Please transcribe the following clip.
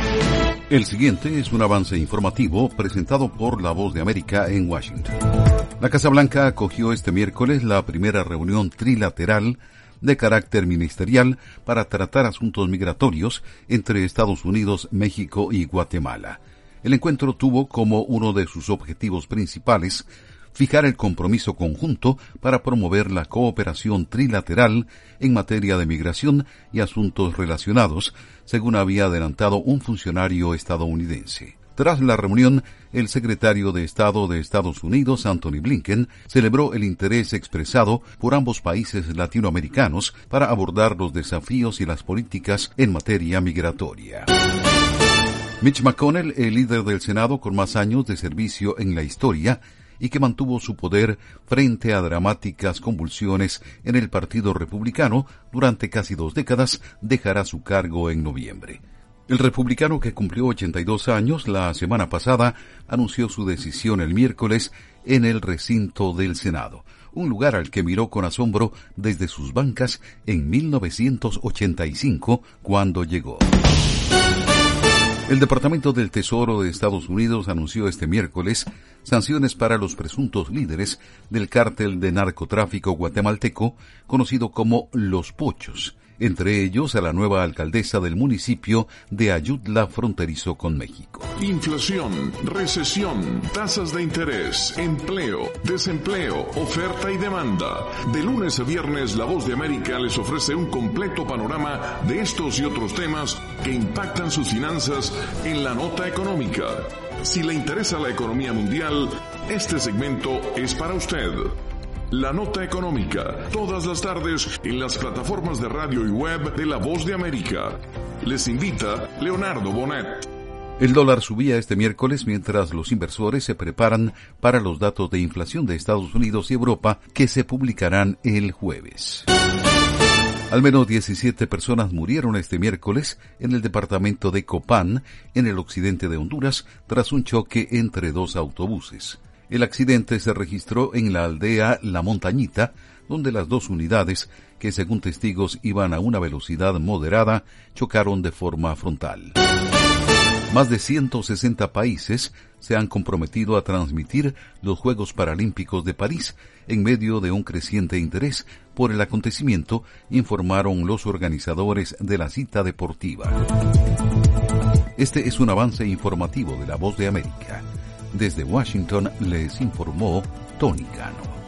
El siguiente es un avance informativo presentado por La Voz de América en Washington. La Casa Blanca acogió este miércoles la primera reunión trilateral de carácter ministerial para tratar asuntos migratorios entre Estados Unidos, México y Guatemala. El encuentro tuvo como uno de sus objetivos principales fijar el compromiso conjunto para promover la cooperación trilateral en materia de migración y asuntos relacionados, según había adelantado un funcionario estadounidense. Tras la reunión, el secretario de Estado de Estados Unidos, Anthony Blinken, celebró el interés expresado por ambos países latinoamericanos para abordar los desafíos y las políticas en materia migratoria. Mitch McConnell, el líder del Senado con más años de servicio en la historia, y que mantuvo su poder frente a dramáticas convulsiones en el Partido Republicano durante casi 2 décadas, dejará su cargo en noviembre. El republicano, que cumplió 82 años la semana pasada, anunció su decisión el miércoles en el recinto del Senado, un lugar al que miró con asombro desde sus bancas en 1985, cuando llegó. El Departamento del Tesoro de Estados Unidos anunció este miércoles sanciones para los presuntos líderes del cártel de narcotráfico guatemalteco, conocido como Los Pochos, entre ellos a la nueva alcaldesa del municipio de Ayutla, fronterizo con México. Inflación, recesión, tasas de interés, empleo, desempleo, oferta y demanda. De lunes a viernes, La Voz de América les ofrece un completo panorama de estos y otros temas que impactan sus finanzas en la nota económica. Si le interesa la economía mundial, este segmento es para usted. La Nota Económica, todas las tardes en las plataformas de radio y web de La Voz de América. Les invita Leonardo Bonet. El dólar subía este miércoles mientras los inversores se preparan para los datos de inflación de Estados Unidos y Europa que se publicarán el jueves. Al menos 17 personas murieron este miércoles en el departamento de Copán, en el occidente de Honduras, tras un choque entre 2 autobuses. El accidente se registró en la aldea La Montañita, donde las 2 unidades, que según testigos iban a una velocidad moderada, chocaron de forma frontal. Más de 160 países se han comprometido a transmitir los Juegos Paralímpicos de París en medio de un creciente interés por el acontecimiento, informaron los organizadores de la cita deportiva. Este es un avance informativo de La Voz de América. Desde Washington les informó Tony Cano.